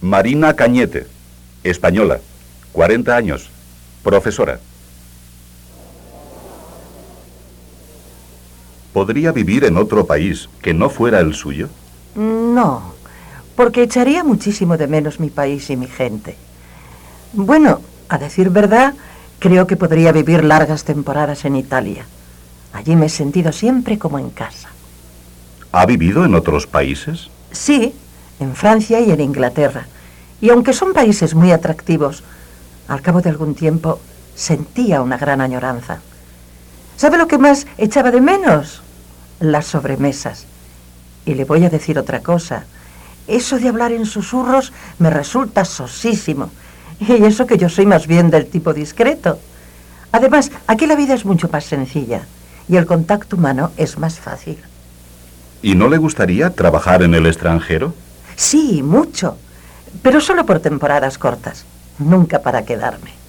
Marina Cañete, española, 40 años, profesora. ¿Podría vivir en otro país que no fuera el suyo? No, porque echaría muchísimo de menos mi país y mi gente. Bueno, a decir verdad, creo que podría vivir largas temporadas en Italia. Allí me he sentido siempre como en casa. ¿Ha vivido en otros países? Sí, en Francia y en Inglaterra. Y aunque son países muy atractivos, al cabo de algún tiempo sentía una gran añoranza. ¿Sabe lo que más echaba de menos? Las sobremesas. Y le voy a decir otra cosa. Eso de hablar en susurros me resulta sosísimo. Y eso que yo soy más bien del tipo discreto. Además, aquí la vida es mucho más sencilla y el contacto humano es más fácil. ¿Y no le gustaría trabajar en el extranjero? Sí, mucho, pero solo por temporadas cortas, nunca para quedarme.